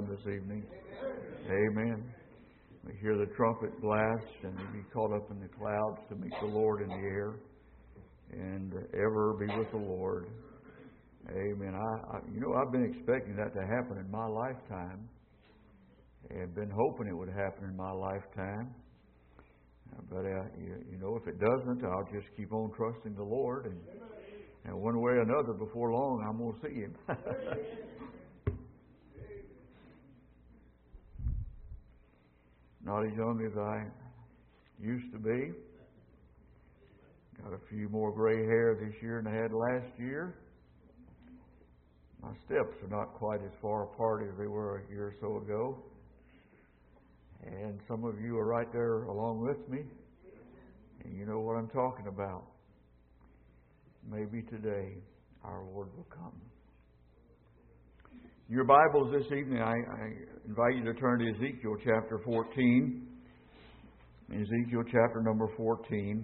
this evening. Amen. We hear the trumpet blast and we be caught up in the clouds to meet the Lord in the air and ever be with the Lord. Amen. I've been expecting that to happen in my lifetime and been hoping it would happen in my lifetime. But, if it doesn't, I'll just keep on trusting the Lord. And one way or another, before long, I'm going to see Him. Not as young as I used to be. Got a few more gray hair this year than I had last year. My steps are not quite as far apart as they were a year or so ago. And some of you are right there along with me. And you know what I'm talking about. Maybe today our Lord will come. Your Bibles this evening, I invite you to turn to Ezekiel chapter 14. Ezekiel chapter number 14.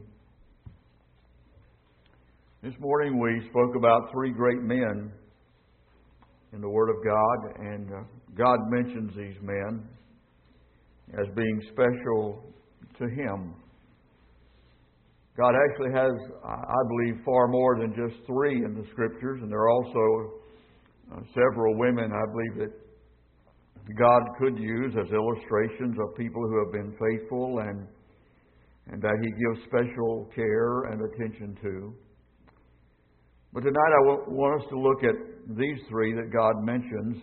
This morning we spoke about three great men in the Word of God, and God mentions these men as being special to Him. God actually has, I believe, far more than just three in the Scriptures, and there are also several women, I believe, that God could use as illustrations of people who have been faithful and that He gives special care and attention to. But tonight I want us to look at these three that God mentions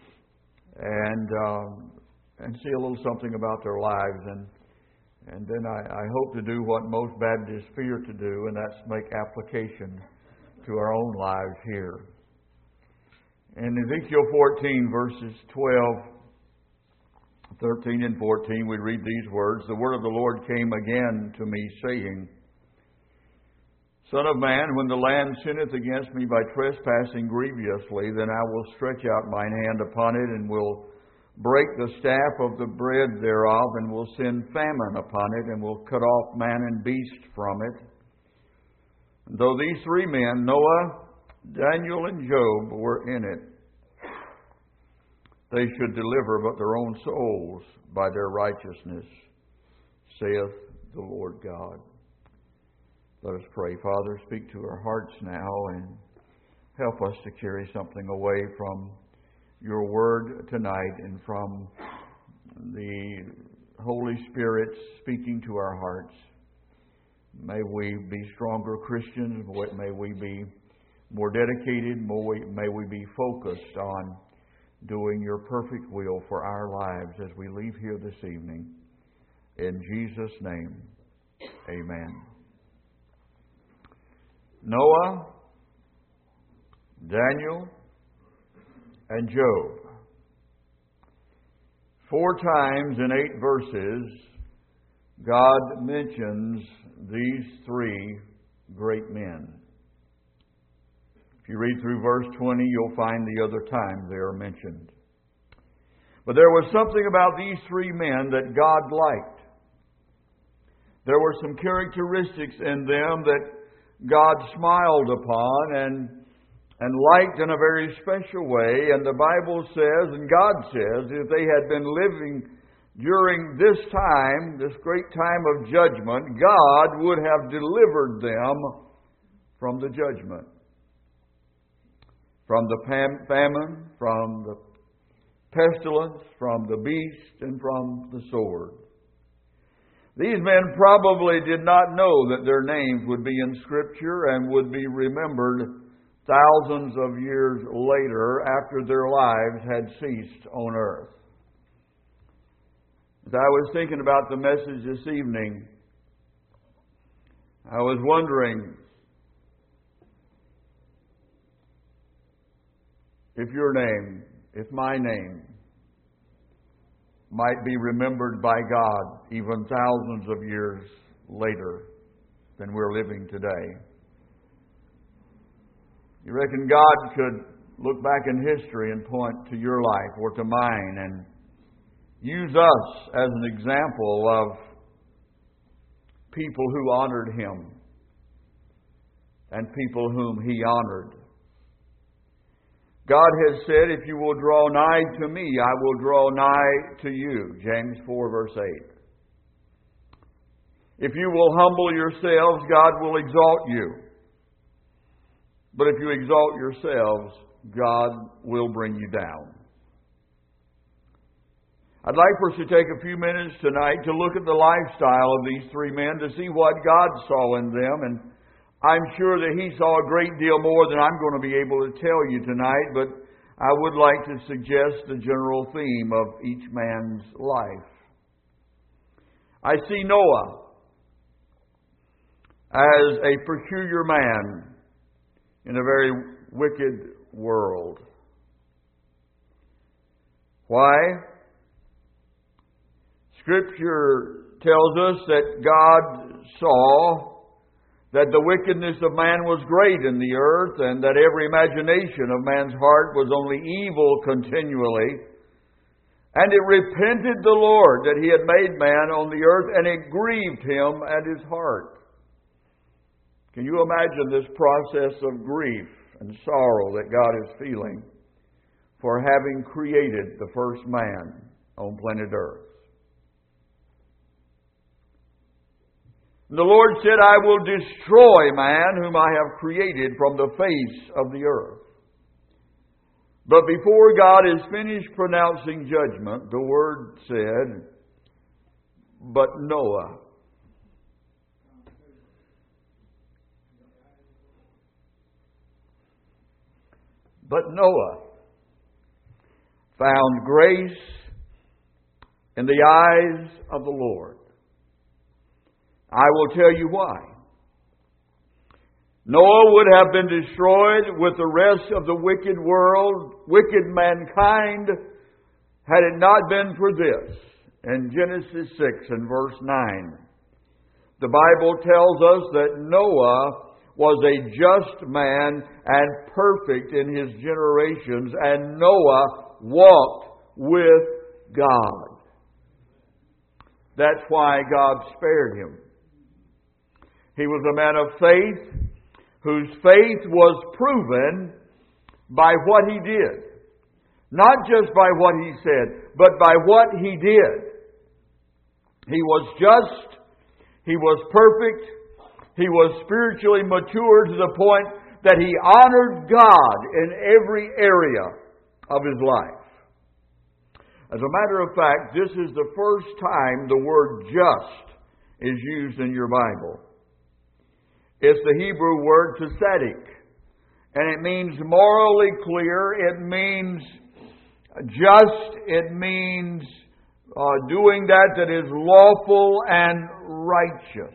and see a little something about their lives. And then I hope to do what most Baptists fear to do, and that's make application to our own lives here. In Ezekiel 14, verses 12, 13 and 14, we read these words. The word of the Lord came again to me, saying, Son of man, when the land sinneth against me by trespassing grievously, then I will stretch out mine hand upon it, and will break the staff of the bread thereof, and will send famine upon it, and will cut off man and beast from it. And though these three men, Noah, Daniel, and Job, were in it, they should deliver but their own souls by their righteousness, saith the Lord God. Let us pray. Father, speak to our hearts now and help us to carry something away from your word tonight and from the Holy Spirit speaking to our hearts. May we be stronger Christians. May we be more dedicated. May we be focused on doing your perfect will for our lives as we leave here this evening. In Jesus' name, amen. Noah, Daniel, and Job. 4 times in 8 verses, God mentions these three great men. If you read through verse 20, you'll find the other times they are mentioned. But there was something about these three men that God liked. There were some characteristics in them that God smiled upon and liked in a very special way. And the Bible says, and God says, if they had been living during this time, this great time of judgment, God would have delivered them from the judgment. From the famine, from the pestilence, from the beast, and from the sword. These men probably did not know that their names would be in Scripture and would be remembered thousands of years later after their lives had ceased on earth. As I was thinking about the message this evening, I was wondering if your name, if my name, might be remembered by God even thousands of years later than we're living today. You reckon God could look back in history and point to your life or to mine and use us as an example of people who honored Him and people whom He honored? God has said, if you will draw nigh to me, I will draw nigh to you. James 4, verse 8. If you will humble yourselves, God will exalt you. But if you exalt yourselves, God will bring you down. I'd like for us to take a few minutes tonight to look at the lifestyle of these three men to see what God saw in them. And I'm sure that He saw a great deal more than I'm going to be able to tell you tonight, but I would like to suggest the general theme of each man's life. I see Noah as a peculiar man in a very wicked world. Why? Scripture tells us that God saw that the wickedness of man was great in the earth, and that every imagination of man's heart was only evil continually. And it repented the Lord that He had made man on the earth, and it grieved Him at His heart. Can you imagine this process of grief and sorrow that God is feeling for having created the first man on planet Earth? The Lord said, I will destroy man whom I have created from the face of the earth. But before God is finished pronouncing judgment, the Word said, but Noah. But Noah found grace in the eyes of the Lord. I will tell you why. Noah would have been destroyed with the rest of the wicked world, wicked mankind, had it not been for this. In Genesis 6 and verse 9, the Bible tells us that Noah was a just man and perfect in his generations, and Noah walked with God. That's why God spared him. He was a man of faith, whose faith was proven by what he did. Not just by what he said, but by what he did. He was just, he was perfect, he was spiritually mature to the point that he honored God in every area of his life. As a matter of fact, this is the first time the word just is used in your Bible. It's the Hebrew word tzedek, and it means morally clear, it means just, it means doing that is lawful and righteous.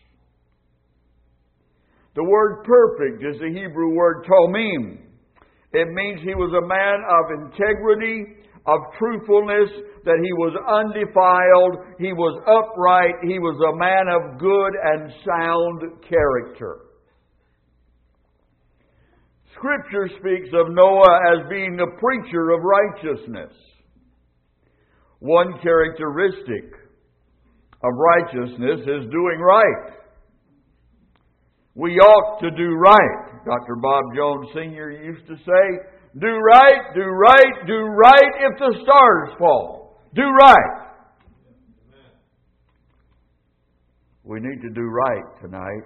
The word perfect is the Hebrew word tomim. It means he was a man of integrity, of truthfulness, that he was undefiled, he was upright, he was a man of good and sound character. Scripture speaks of Noah as being a preacher of righteousness. One characteristic of righteousness is doing right. We ought to do right. Dr. Bob Jones Sr. used to say, do right, do right, do right if the stars fall. Do right. We need to do right tonight.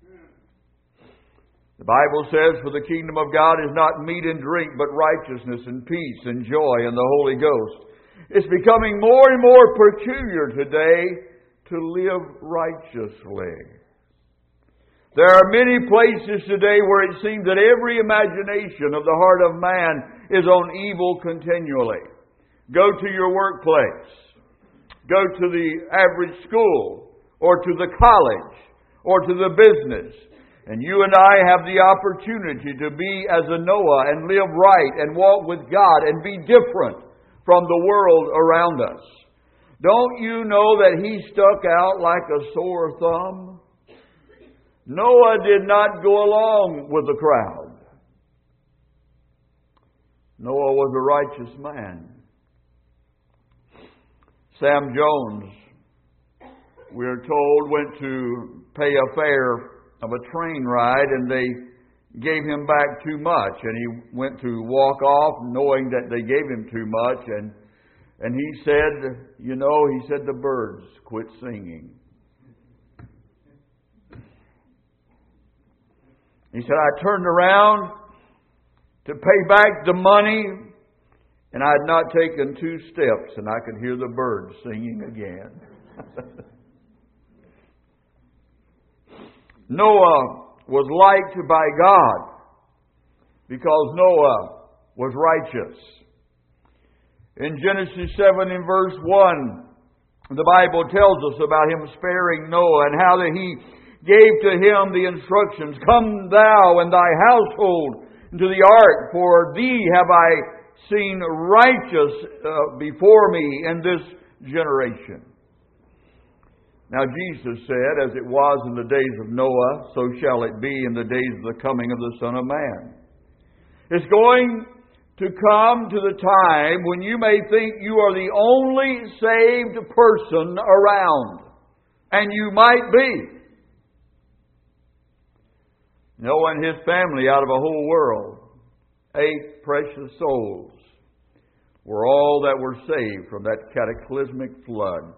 The Bible says, for the kingdom of God is not meat and drink, but righteousness and peace and joy in the Holy Ghost. It's becoming more and more peculiar today to live righteously. There are many places today where it seems that every imagination of the heart of man is on evil continually. Go to your workplace. Go to the average school, or to the college, or to the business. And you and I have the opportunity to be as a Noah and live right and walk with God and be different from the world around us. Don't you know that he stuck out like a sore thumb? Noah did not go along with the crowd. Noah was a righteous man. Sam Jones, we are told, went to pay a fare of a train ride, and they gave him back too much, and he went to walk off knowing that they gave him too much, and he said, he said, the birds quit singing. He said, I turned around to pay back the money, and I had not taken 2 steps, and I could hear the birds singing again. Noah was liked by God because Noah was righteous. In Genesis 7 in verse 1, the Bible tells us about him sparing Noah and how that he gave to him the instructions, come thou and thy household into the ark, for thee have I seen righteous before me in this generation. Now Jesus said, as it was in the days of Noah, so shall it be in the days of the coming of the Son of Man. It's going to come to the time when you may think you are the only saved person around. And you might be. Noah and his family out of a whole world, 8 precious souls, were all that were saved from that cataclysmic flood.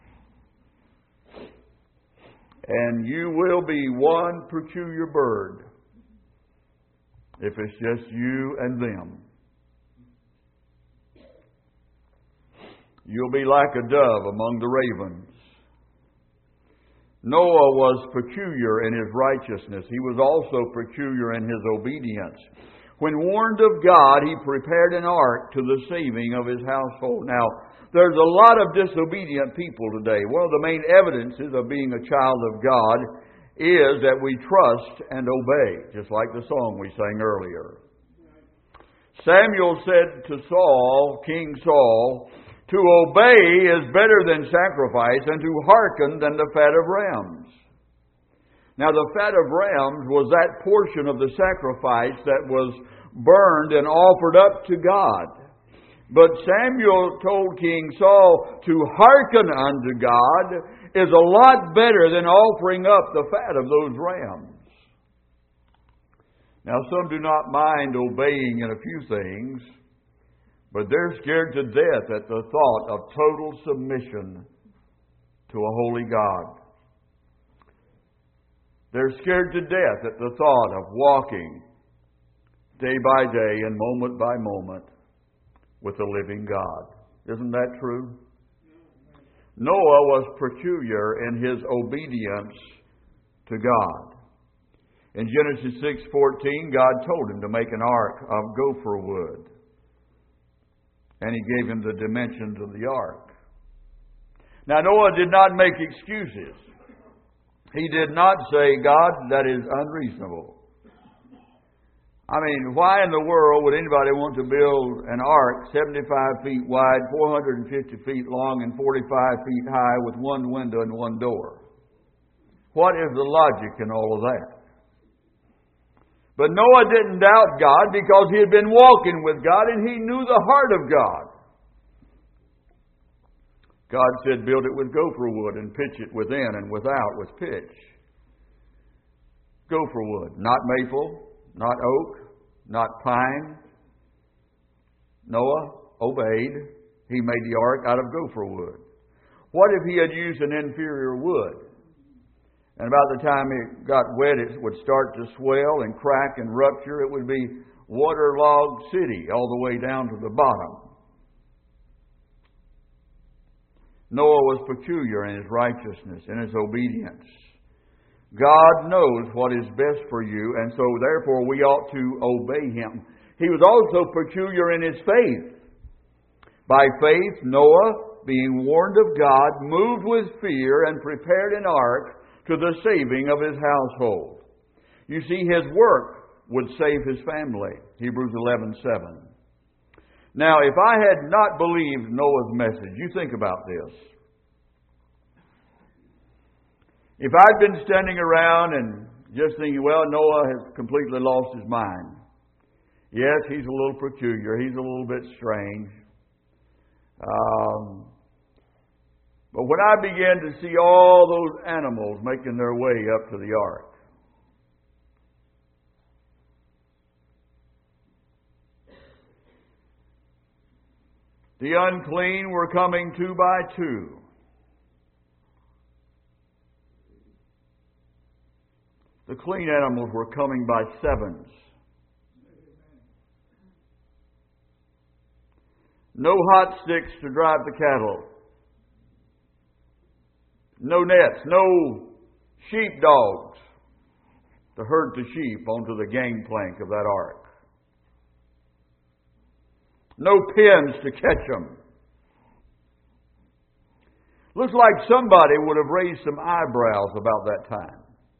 And you will be one peculiar bird if it's just you and them. You'll be like a dove among the ravens. Noah was peculiar in his righteousness. He was also peculiar in his obedience. When warned of God, he prepared an ark to the saving of his household. Now, there's a lot of disobedient people today. One of the main evidences of being a child of God is that we trust and obey, just like the song we sang earlier. Samuel said to Saul, King Saul, to obey is better than sacrifice, and to hearken than the fat of rams. Now, the fat of rams was that portion of the sacrifice that was burned and offered up to God. But Samuel told King Saul to hearken unto God is a lot better than offering up the fat of those rams. Now, some do not mind obeying in a few things, but they're scared to death at the thought of total submission to a holy God. They're scared to death at the thought of walking day by day and moment by moment with the living God. Isn't that true? Noah was peculiar in his obedience to God. In Genesis 6:14, God told him to make an ark of gopher wood. And He gave him the dimensions of the ark. Now, Noah did not make excuses. He did not say, God, that is unreasonable. I mean, why in the world would anybody want to build an ark 75 feet wide, 450 feet long, and 45 feet high with one window and one door? What is the logic in all of that? But Noah didn't doubt God because he had been walking with God and he knew the heart of God. God said, build it with gopher wood and pitch it within and without with pitch. Gopher wood, not maple, not oak, not pine. Noah obeyed. He made the ark out of gopher wood. What if he had used an inferior wood? And about the time it got wet, it would start to swell and crack and rupture. It would be waterlogged city all the way down to the bottom. Noah was peculiar in his righteousness, in his obedience. God knows what is best for you, and so therefore we ought to obey Him. He was also peculiar in his faith. By faith, Noah, being warned of God, moved with fear and prepared an ark to the saving of his household. You see, his work would save his family. Hebrews 11:7. Now, if I had not believed Noah's message, you think about this. If I'd been standing around and just thinking, well, Noah has completely lost his mind. Yes, he's a little peculiar. He's a little bit strange. But when I began to see all those animals making their way up to the ark, The unclean were coming 2 by 2. The clean animals were coming by 7s. No hot sticks to drive the cattle. No nets, no sheepdogs to herd the sheep onto the gangplank of that ark. No pins to catch them. Looks like somebody would have raised some eyebrows about that time.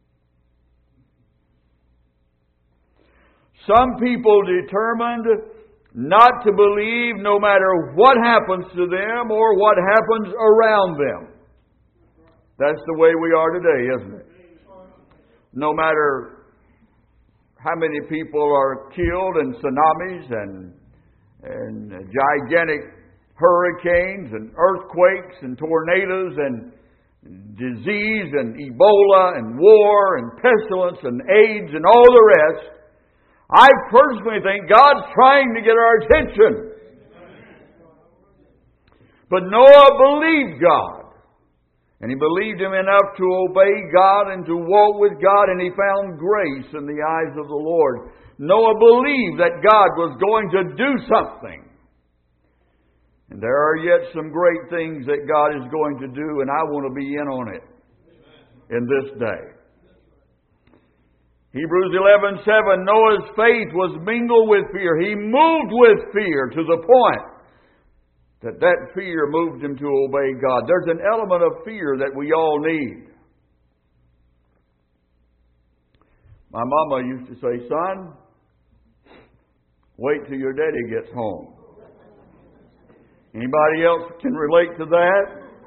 Some people determined not to believe no matter what happens to them or what happens around them. That's the way we are today, isn't it? No matter how many people are killed in tsunamis and gigantic hurricanes and earthquakes and tornadoes and disease and Ebola and war and pestilence and AIDS and all the rest, I personally think God's trying to get our attention. But Noah believed God. And he believed Him enough to obey God and to walk with God, and he found grace in the eyes of the Lord. Noah believed that God was going to do something. And there are yet some great things that God is going to do, and I want to be in on it in this day. Hebrews 11:7, Noah's faith was mingled with fear. He moved with fear to the point that fear moved him to obey God. There's an element of fear that we all need. My mama used to say, son, wait till your daddy gets home. Anybody else can relate to that?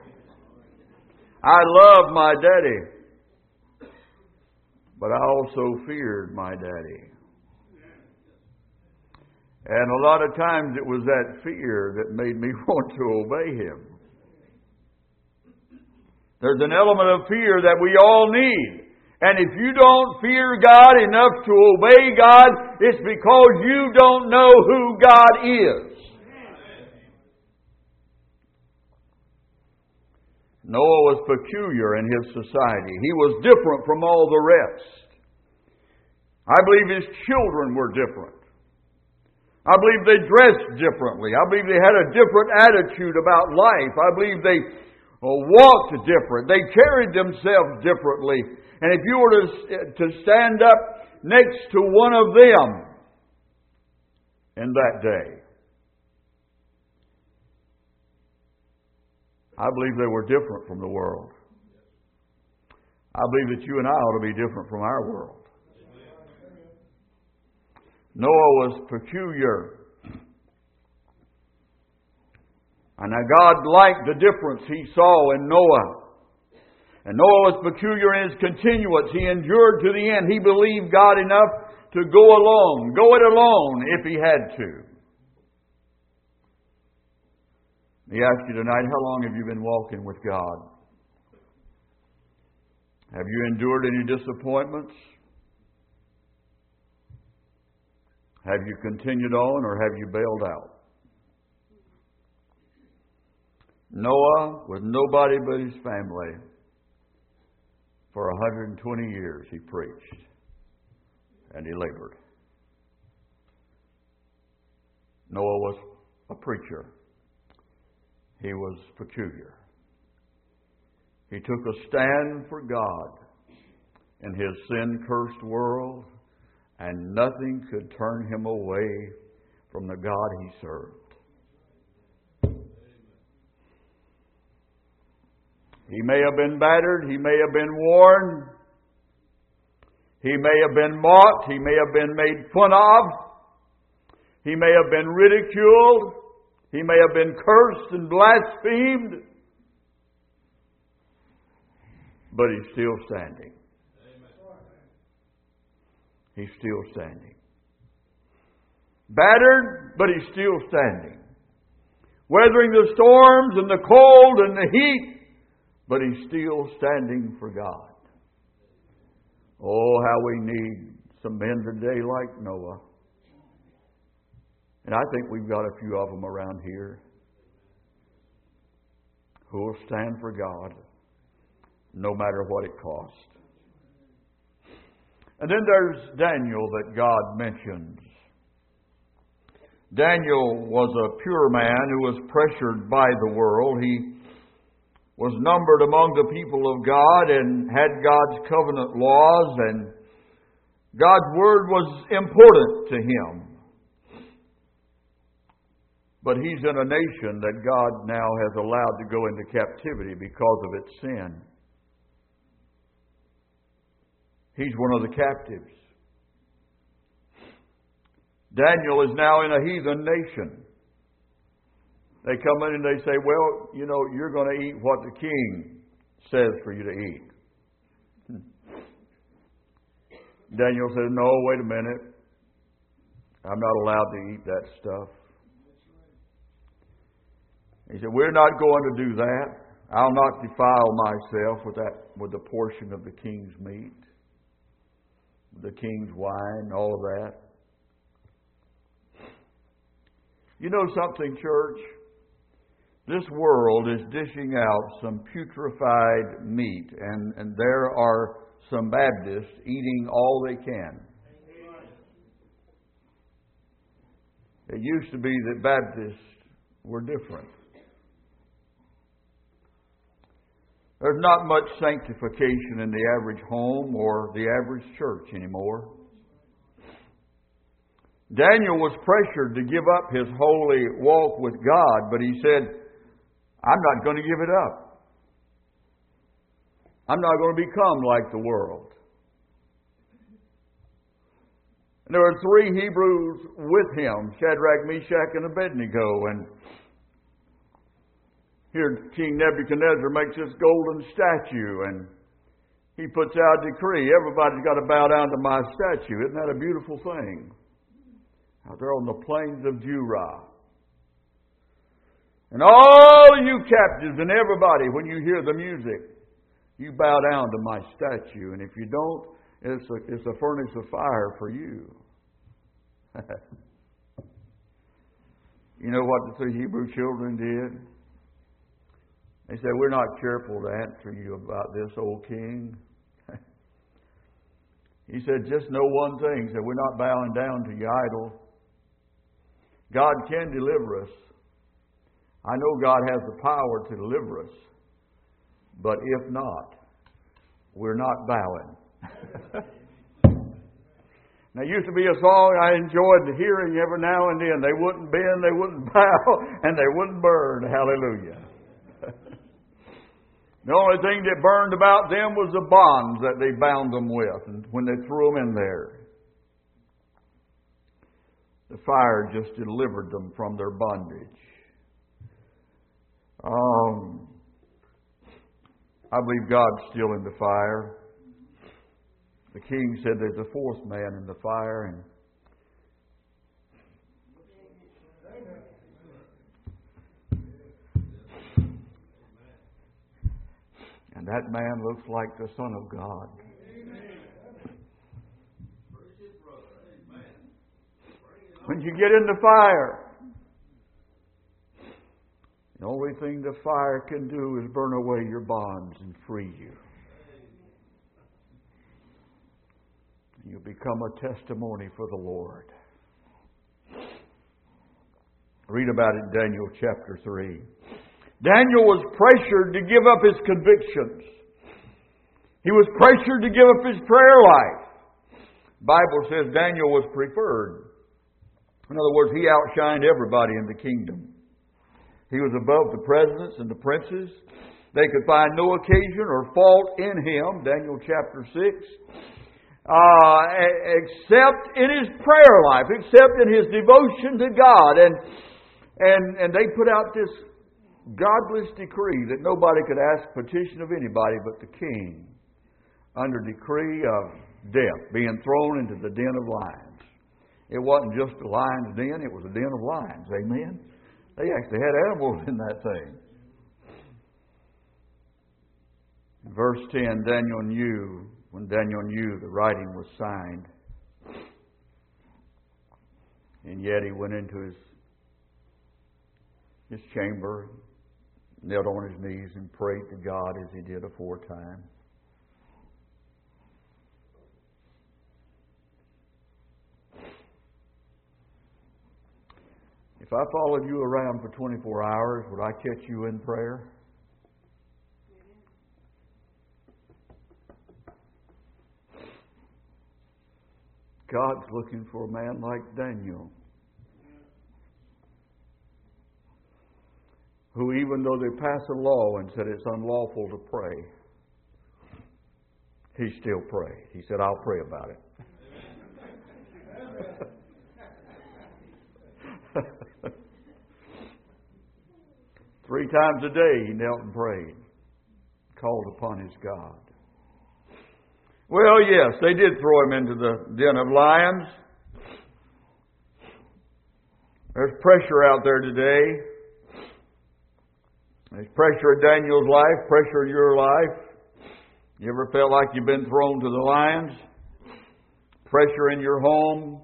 I love my daddy, but I also feared my daddy. And a lot of times it was that fear that made me want to obey him. There's an element of fear that we all need. And if you don't fear God enough to obey God, it's because you don't know who God is. Noah was peculiar in his society. He was different from all the rest. I believe his children were different. I believe they dressed differently. I believe they had a different attitude about life. I believe they walked different. They carried themselves differently. And if you were to stand up next to one of them in that day, I believe they were different from the world. I believe that you and I ought to be different from our world. Noah was peculiar. And God liked the difference he saw in Noah. And Noah was peculiar in his continuance. He endured to the end. He believed God enough to go it alone if he had to. Let me ask you tonight, how long have you been walking with God? Have you endured any disappointments? Have you continued on, or have you bailed out? Noah, with nobody but his family, for 120 years he preached and he labored. Noah was a preacher. He was peculiar. He took a stand for God in his sin-cursed world, and nothing could turn him away from the God he served. He may have been battered. He may have been worn. He may have been mocked. He may have been made fun of. He may have been ridiculed. He may have been cursed and blasphemed. But he's still standing. He's still standing. Battered, but he's still standing. Weathering the storms and the cold and the heat, but he's still standing for God. Oh, how we need some men today like Noah. And I think we've got a few of them around here. who will stand for God no matter what it costs. And then there's Daniel that God mentions. Daniel was a pure man who was pressured by the world. He was numbered among the people of God and had God's covenant laws, and God's word was important to him. But he's in a nation that God now has allowed to go into captivity because of its sin. He's one of the captives. Daniel is now in a heathen nation. They come in and they say, well, you know, you're going to eat what the king says for you to eat. Daniel says, no, wait a minute. I'm not allowed to eat that stuff. He said, we're not going to do that. I'll not defile myself with a portion of the king's meat, the king's wine, all of that. You know something, church? This world is dishing out some putrefied meat, and there are some Baptists eating all they can. It used to be that Baptists were different. There's not much sanctification in the average home or the average church anymore. Daniel was pressured to give up his holy walk with God, but he said, I'm not going to give it up. I'm not going to become like the world. And there were 3 Hebrews with him, Shadrach, Meshach, and Abednego. And here King Nebuchadnezzar makes this golden statue, and he puts out a decree. Everybody's got to bow down to my statue. Isn't that a beautiful thing? Out there on the plains of Jura. And all you captives and everybody, when you hear the music, you bow down to my statue. And if you don't, it's a furnace of fire for you. You know what the 3 Hebrew children did? They said, we're not careful to answer you about this, old king. He said, just know one thing. He said, we're not bowing down to your idol. God can deliver us. I know God has the power to deliver us. But if not, we're not bowing. Now, it used to be a song I enjoyed hearing every now and then. They wouldn't bend, they wouldn't bow, and they wouldn't burn. Hallelujah. The only thing that burned about them was the bonds that they bound them with, and when they threw them in there. The fire just delivered them from their bondage. I believe God's still in the fire. The king said there's a 4th man in the fire, and that man looks like the Son of God. When you get in the fire, the only thing the fire can do is burn away your bonds and free you. You become a testimony for the Lord. Read about it in Daniel chapter 3. Daniel was pressured to give up his convictions. He was pressured to give up his prayer life. The Bible says Daniel was preferred. In other words, he outshined everybody in the kingdom. He was above the presidents and the princes. They could find no occasion or fault in him, Daniel chapter 6, except in his prayer life, except in his devotion to God. And they put out this godless decree that nobody could ask petition of anybody but the king, under decree of death, being thrown into the den of lions. It wasn't just a lion's den, it was a den of lions. Amen? They actually had animals in that thing. In verse 10, when Daniel knew the writing was signed, and yet he went into his chamber, knelt on his knees and prayed to God as he did aforetime. If I followed you around for 24 hours, would I catch you in prayer? God's looking for a man like Daniel, who, even though they pass a law and said it's unlawful to pray, he still prayed. He said, I'll pray about it. 3 times a day he knelt and prayed, called upon his God. Well, yes, they did throw him into the den of lions. There's pressure out there today. There's pressure in Daniel's life, pressure in your life. You ever felt like you've been thrown to the lions? Pressure in your home.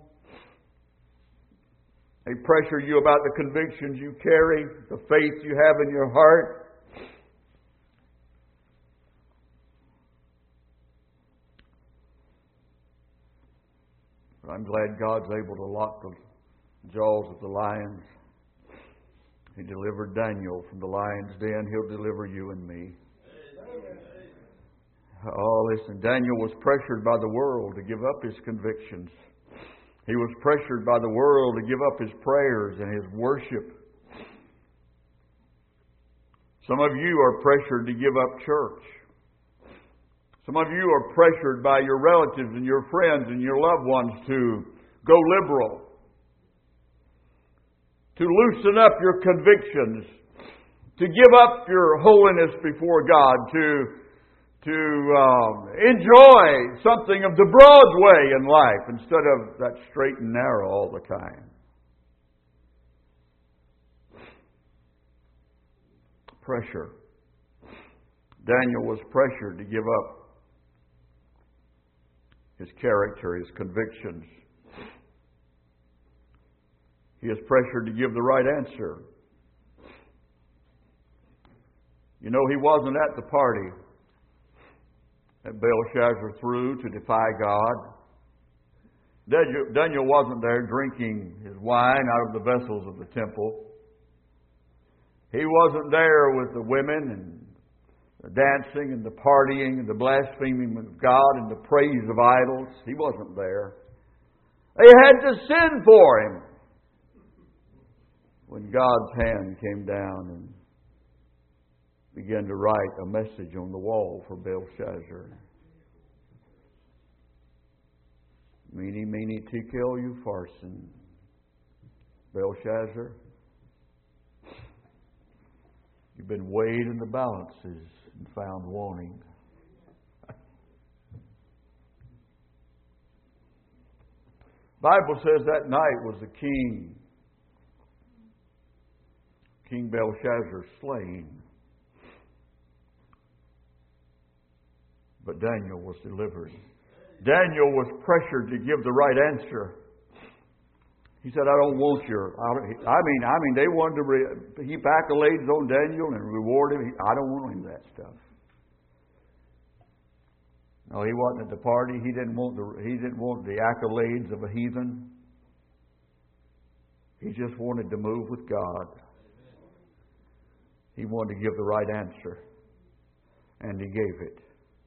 They pressure you about the convictions you carry, the faith you have in your heart. But I'm glad God's able to lock the jaws of the lions. He delivered Daniel from the lion's den. He'll deliver you and me. Oh, listen, Daniel was pressured by the world to give up his convictions. He was pressured by the world to give up his prayers and his worship. Some of you are pressured to give up church. Some of you are pressured by your relatives and your friends and your loved ones to go liberal, to loosen up your convictions, to give up your holiness before God, to enjoy something of the broad way in life instead of that straight and narrow all the time. Pressure. Daniel was pressured to give up his character, his convictions. He is pressured to give the right answer. You know, he wasn't at the party that Belshazzar threw to defy God. Daniel wasn't there drinking his wine out of the vessels of the temple. He wasn't there with the women and the dancing and the partying and the blaspheming of God and the praise of idols. He wasn't there. They had to send for him when God's hand came down and began to write a message on the wall for Belshazzar. Meeny, meeny, tekel, upharsin. Belshazzar, you've been weighed in the balances and found wanting. Bible says that night was the king, King Belshazzar, slain. But Daniel was delivered. Daniel was pressured to give the right answer. He said, I don't want your... I mean, they wanted to heap accolades on Daniel and reward him. I don't want any of that stuff. No, he wasn't at the party. He didn't want the accolades of a heathen. He just wanted to move with God. He wanted to give the right answer. And he gave it.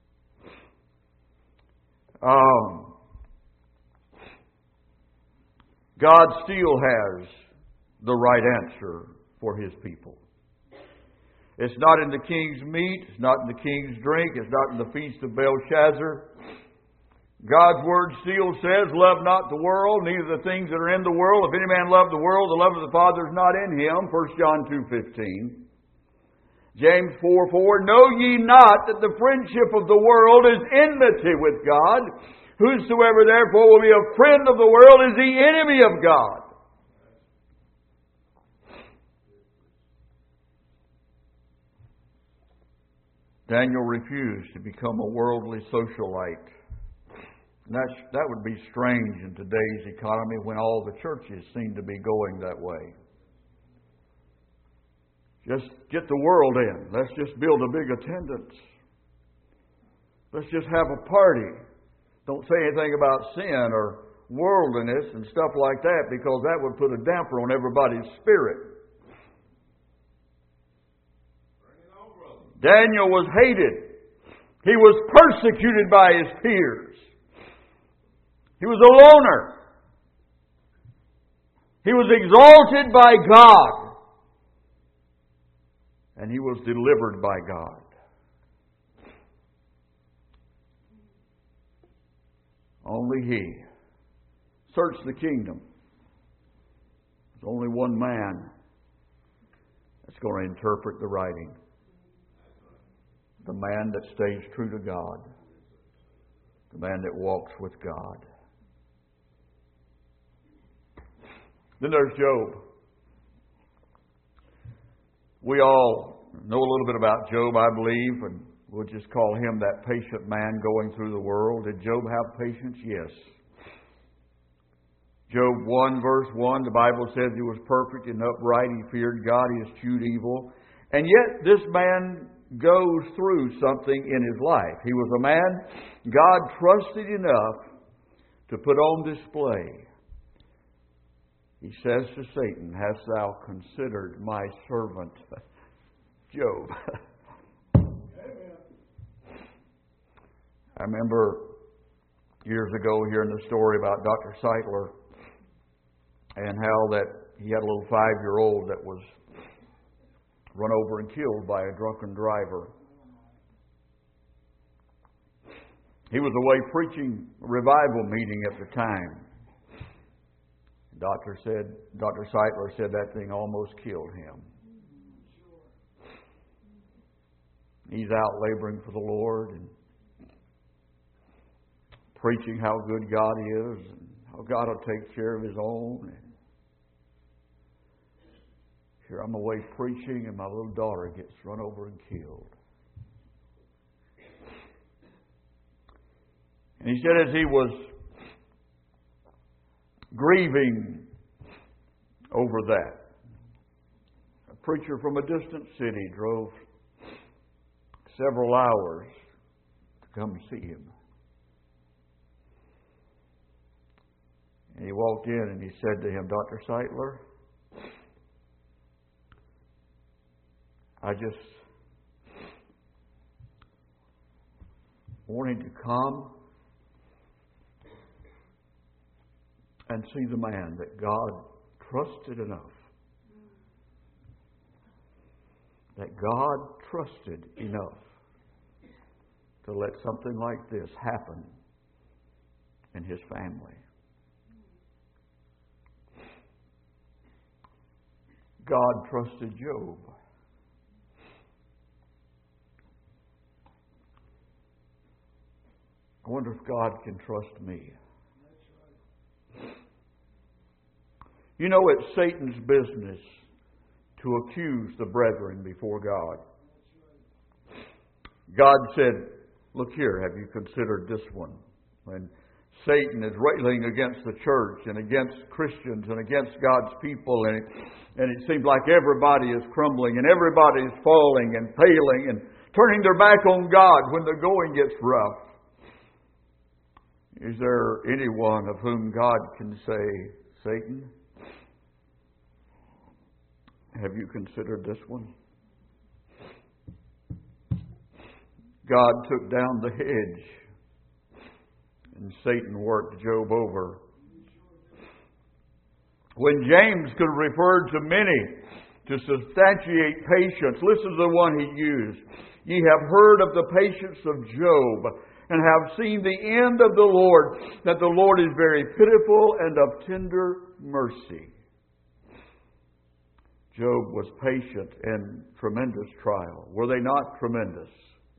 God still has the right answer for His people. It's not in the king's meat. It's not in the king's drink. It's not in the feast of Belshazzar. God's Word still says, love not the world, neither the things that are in the world. If any man love the world, the love of the Father is not in him. 1 John 2:15. James 4:4, know ye not that the friendship of the world is enmity with God? Whosoever therefore will be a friend of the world is the enemy of God. Daniel refused to become a worldly socialite. And that would be strange in today's economy when all the churches seem to be going that way. just get the world in. Let's just build a big attendance. Let's just have a party. Don't say anything about sin or worldliness and stuff like that, because that would put a damper on everybody's spirit. Daniel was hated. He was persecuted by his peers. He was a loner. He was exalted by God. And he was delivered by God. Only he. Search the kingdom. There's only one man that's going to interpret the writing. The man that stays true to God. The man that walks with God. Then there's Job. We all know a little bit about Job, I believe, and we'll just call him that patient man going through the world. Did Job have patience? Yes. Job 1 verse 1, the Bible says he was perfect and upright. He feared God. He eschewed evil. And yet this man goes through something in his life. He was a man God trusted enough to put on display. He says to Satan, "Hast thou considered my servant Job?" I remember years ago hearing the story about Dr. Seitler and how that he had a little 5-year-old that was run over and killed by a drunken driver. He was away preaching a revival meeting at the time. Dr. Seitler said that thing almost killed him. He's out laboring for the Lord and preaching how good God is and how God will take care of His own. And here I'm away preaching and my little daughter gets run over and killed. And he said as he was grieving over that, a preacher from a distant city drove several hours to come see him. And he walked in and he said to him, "Dr. Seitler, I just wanted to come and see the man that God trusted enough. That God trusted enough to let something like this happen in his family." God trusted Job. I wonder if God can trust me. You know, it's Satan's business to accuse the brethren before God. God said, "Look here, have you considered this one?" When Satan is railing against the church and against Christians and against God's people, and it seems like everybody is crumbling and everybody is falling and failing and turning their back on God when the going gets rough. Is there anyone of whom God can say, "Satan, have you considered this one?" God took down the hedge and Satan worked Job over. When James could refer to many to substantiate patience, listen to the one he used. "Ye have heard of the patience of Job, and have seen the end of the Lord, that the Lord is very pitiful and of tender mercy." Job was patient in tremendous trial. Were they not tremendous?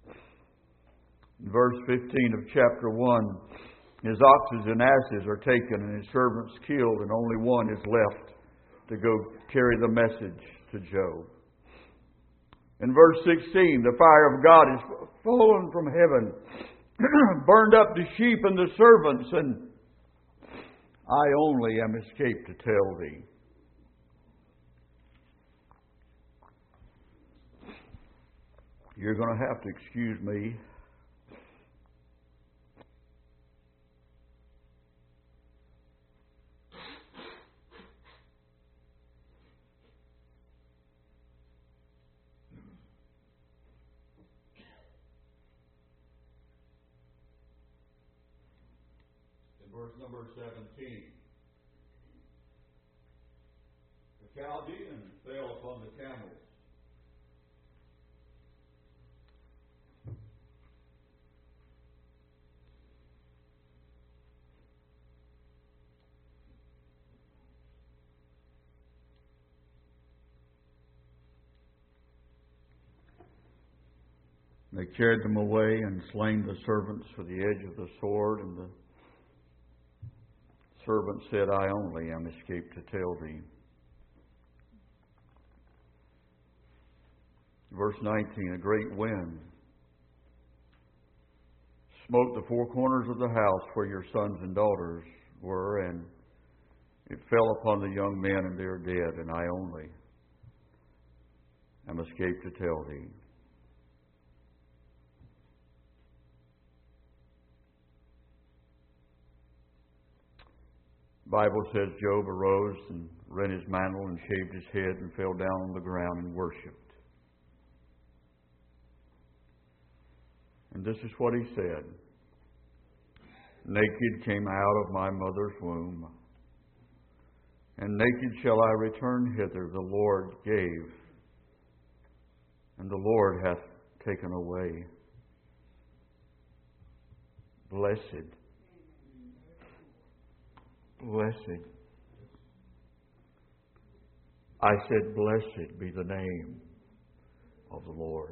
In verse 15 of chapter 1, his oxes and asses are taken and his servants killed, and only one is left to go carry the message to Job. In verse 16, the fire of God is fallen from heaven, burned up the sheep and the servants, and I only am escaped to tell thee. You're going to have to excuse me. Verse number 17. The Chaldeans fell upon the camels. They carried them away and slain the servants for the edge of the sword, and the servant said, I only am escaped to tell thee. Verse 19, a great wind smote the four corners of the house where your sons and daughters were, and it fell upon the young men, and they are dead, and I only am escaped to tell thee. The Bible says Job arose and rent his mantle and shaved his head and fell down on the ground and worshipped. And this is what he said. Naked came out of my mother's womb, and naked shall I return hither. The Lord gave, and the Lord hath taken away. Blessed. Blessed. I said, blessed be the name of the Lord.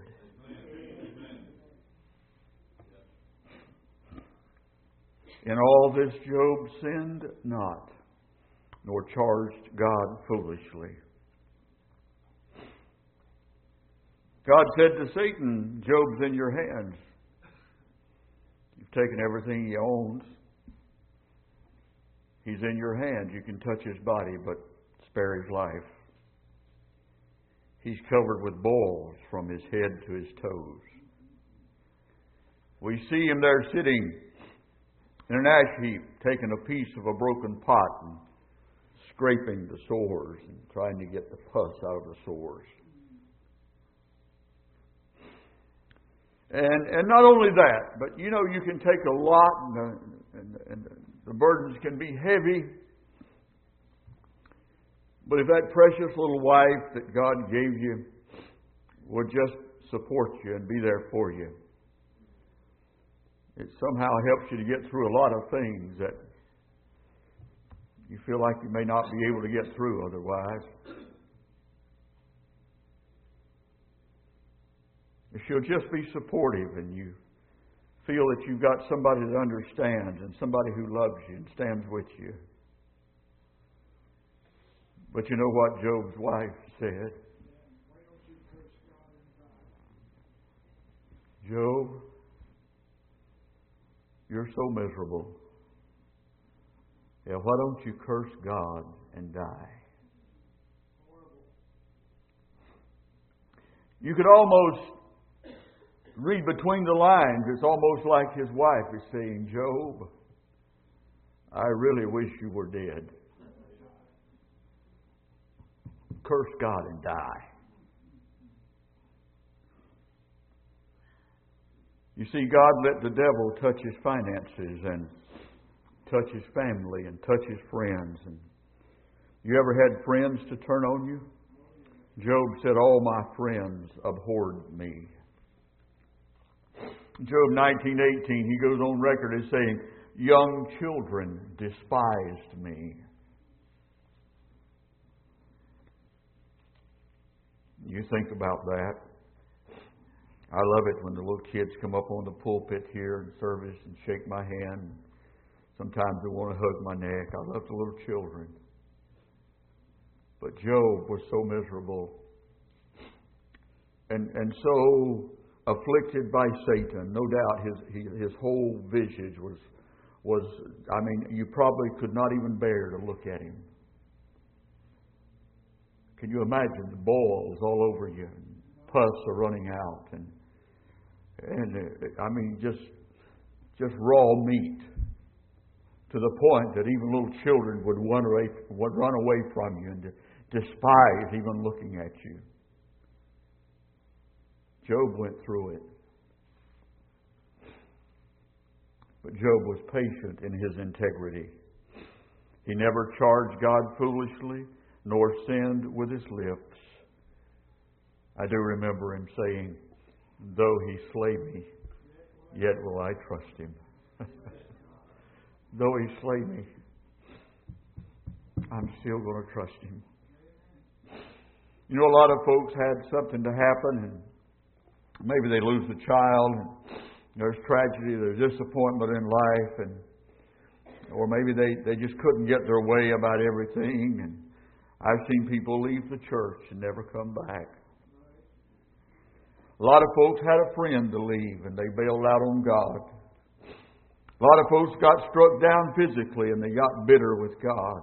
In all this Job sinned not, nor charged God foolishly. God said to Satan, Job's in your hands. You've taken everything he owns. He's in your hands. You can touch his body, but spare his life. He's covered with boils from his head to his toes. We see him there sitting in an ash heap, taking a piece of a broken pot and scraping the sores and trying to get the pus out of the sores. And not only that, but you know, you can take a lot and the burdens can be heavy. But if that precious little wife that God gave you would just support you and be there for you, it somehow helps you to get through a lot of things that you feel like you may not be able to get through otherwise. If she'll just be supportive and you feel that you've got somebody that understands and somebody who loves you and stands with you. But you know what Job's wife said? Job, you're so miserable. Yeah, why don't you curse God and die? You could almost read between the lines. It's almost like his wife is saying, Job, I really wish you were dead. Curse God and die. You see, God let the devil touch his finances and touch his family and touch his friends. And you ever had friends to turn on you? Job said, all my friends abhorred me. Job 19:18, he goes on record as saying, young children despised me. You think about that. I love it when the little kids come up on the pulpit here in service and shake my hand. Sometimes they want to hug my neck. I love the little children. But Job was so miserable and so afflicted by Satan. No doubt his whole visage was, I mean, you probably could not even bear to look at him. Can you imagine the boils all over you? And pus are running out. And And I mean, just raw meat, to the point that even little children would run away from you and despise even looking at you. Job went through it. But Job was patient in his integrity. He never charged God foolishly, nor sinned with his lips. I do remember him saying, "Though he slay me, yet will I trust him." Though he slay me, I'm still going to trust him. You know, a lot of folks had something to happen, and maybe they lose a child, and there's tragedy, there's disappointment in life, or maybe they just couldn't get their way about everything. And I've seen people leave the church and never come back. A lot of folks had a friend to leave, and they bailed out on God. A lot of folks got struck down physically, and they got bitter with God.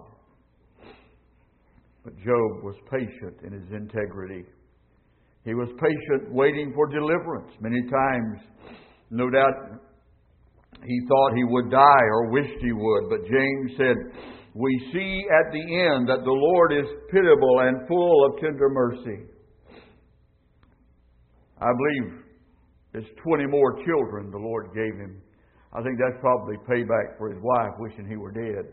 But Job was patient in his integrity. He was patient waiting for deliverance. Many times, no doubt, he thought he would die or wished he would. But James said, "We see at the end that the Lord is pitiable and full of tender mercy." I believe it's 20 more children the Lord gave him. I think that's probably payback for his wife wishing he were dead.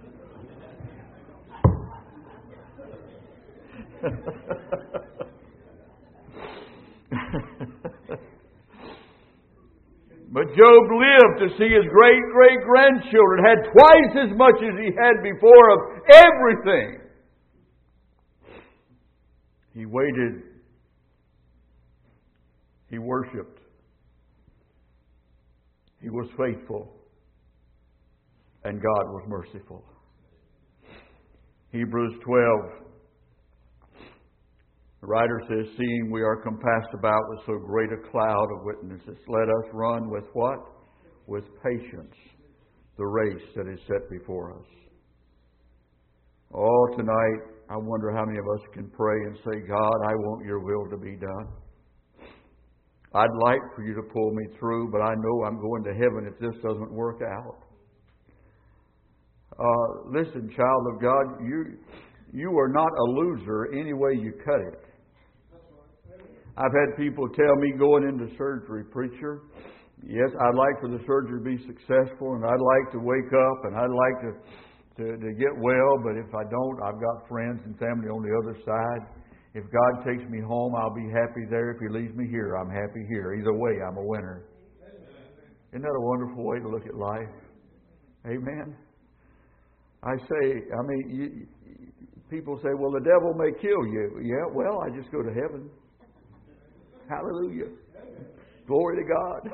But Job lived to see his great-great-grandchildren, had twice as much as he had before of everything. He waited. He worshiped. He was faithful. And God was merciful. Hebrews 12. The writer says, "Seeing we are compassed about with so great a cloud of witnesses, let us run with what? With patience the race that is set before us." Oh, tonight, I wonder how many of us can pray and say, "God, I want your will to be done. I'd like for you to pull me through, but I know I'm going to heaven if this doesn't work out." Listen, child of God, you are not a loser any way you cut it. I've had people tell me going into surgery, "Preacher, yes, I'd like for the surgery to be successful, and I'd like to wake up, and I'd like to get well, but if I don't, I've got friends and family on the other side. If God takes me home, I'll be happy there. If He leaves me here, I'm happy here. Either way, I'm a winner." Isn't that a wonderful way to look at life? Amen. I say, people say, "Well, the devil may kill you." Yeah, well, I just go to heaven. Hallelujah. Glory to God.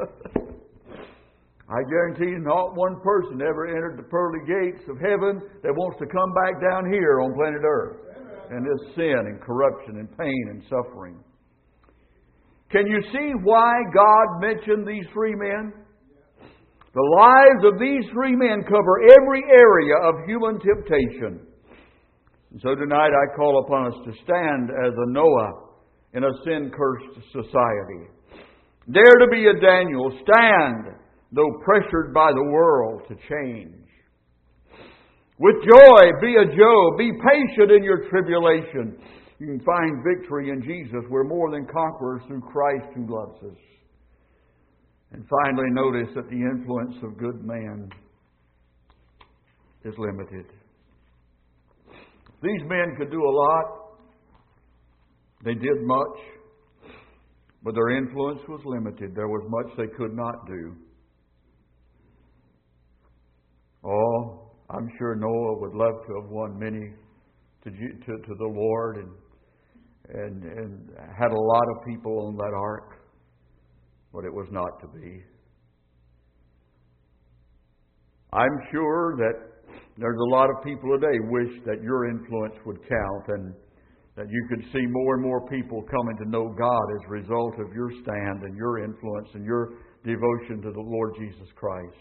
I guarantee not one person ever entered the pearly gates of heaven that wants to come back down here on planet Earth. And this sin and corruption and pain and suffering. Can you see why God mentioned these three men? The lives of these three men cover every area of human temptation. And so tonight I call upon us to stand as a Noah in a sin-cursed society. Dare to be a Daniel. Stand, though pressured by the world, to change. With joy, be a Job. Be patient in your tribulation. You can find victory in Jesus. We're more than conquerors through Christ who loves us. And finally, notice that the influence of good men is limited. These men could do a lot. They did much. But their influence was limited. There was much they could not do. Oh, I'm sure Noah would love to have won many to the Lord and had a lot of people on that ark, but it was not to be. I'm sure that there's a lot of people today wish that your influence would count and that you could see more and more people coming to know God as a result of your stand and your influence and your devotion to the Lord Jesus Christ.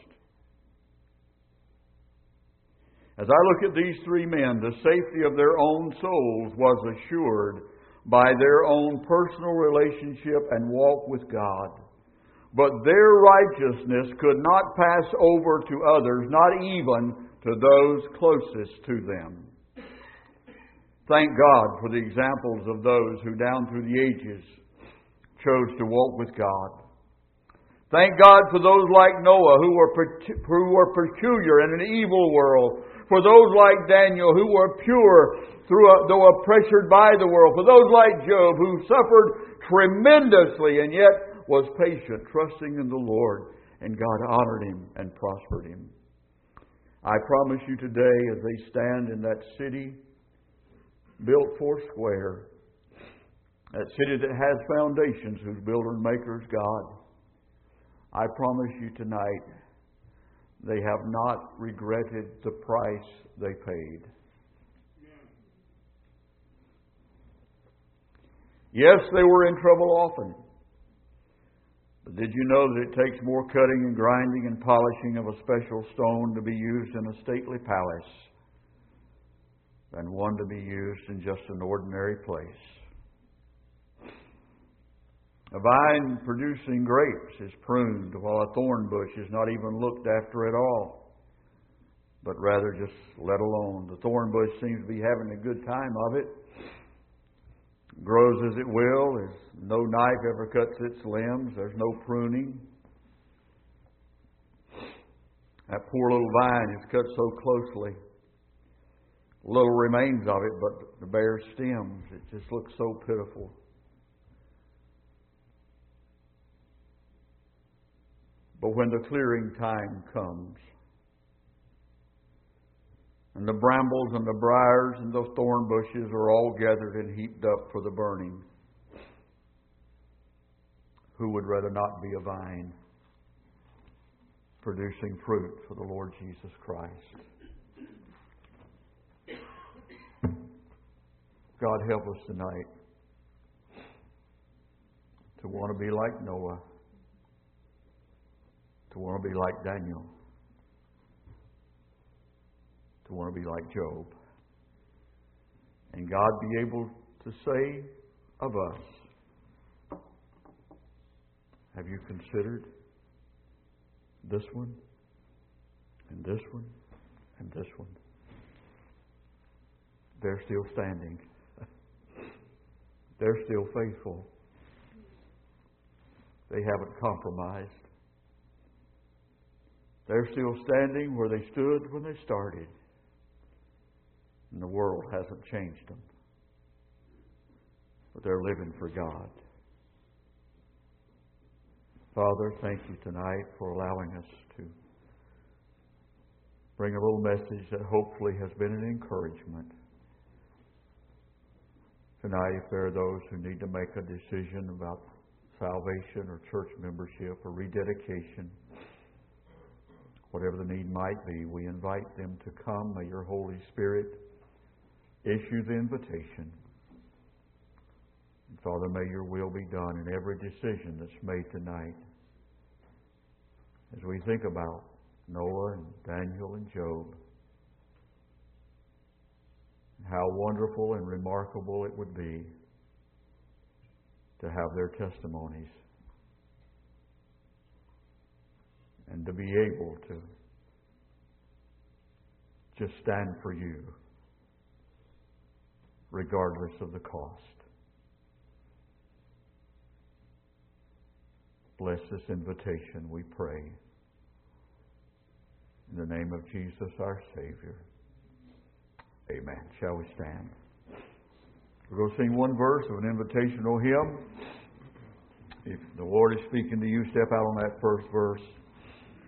As I look at these three men, the safety of their own souls was assured by their own personal relationship and walk with God. but their righteousness could not pass over to others, not even to those closest to them. Thank God for the examples of those who down through the ages chose to walk with God. Thank God for those like Noah who were peculiar in an evil world. For those like Daniel who were pure though pressured by the world. For those like Job who suffered tremendously and yet was patient, trusting in the Lord. And God honored him and prospered him. I promise you today, as they stand in that city built foursquare, that city that has foundations, whose builder and maker is God, I promise you tonight, they have not regretted the price they paid. Yes, they were in trouble often. But did you know that it takes more cutting and grinding and polishing of a special stone to be used in a stately palace than one to be used in just an ordinary place? A vine producing grapes is pruned, while a thorn bush is not even looked after at all, but rather just let alone. The thorn bush seems to be having a good time of it. Grows as it will. There's no knife ever cuts its limbs. There's no pruning. That poor little vine is cut so closely. Little remains of it, but the bare stems. It just looks so pitiful. But when the clearing time comes, and the brambles and the briars and the thorn bushes are all gathered and heaped up for the burning, who would rather not be a vine producing fruit for the Lord Jesus Christ? God, help us tonight to want to be like Noah, to want to be like Daniel, to want to be like Job. And God be able to say of us, have you considered this one, and this one, and this one? They're still standing. They're still faithful. They haven't compromised. They're still standing where they stood when they started. And the world hasn't changed them. But they're living for God. Father, thank you tonight for allowing us to bring a little message that hopefully has been an encouragement. Tonight, if there are those who need to make a decision about salvation or church membership or rededication, whatever the need might be, we invite them to come. May your Holy Spirit issue the invitation. And Father, may your will be done in every decision that's made tonight. As we think about Noah and Daniel and Job, how wonderful and remarkable it would be to have their testimonies and to be able to just stand for you regardless of the cost. Bless this invitation, we pray. In the name of Jesus, our Savior. Amen. Shall we stand? We're going to sing one verse of an invitational hymn. If the Lord is speaking to you, step out on that first verse.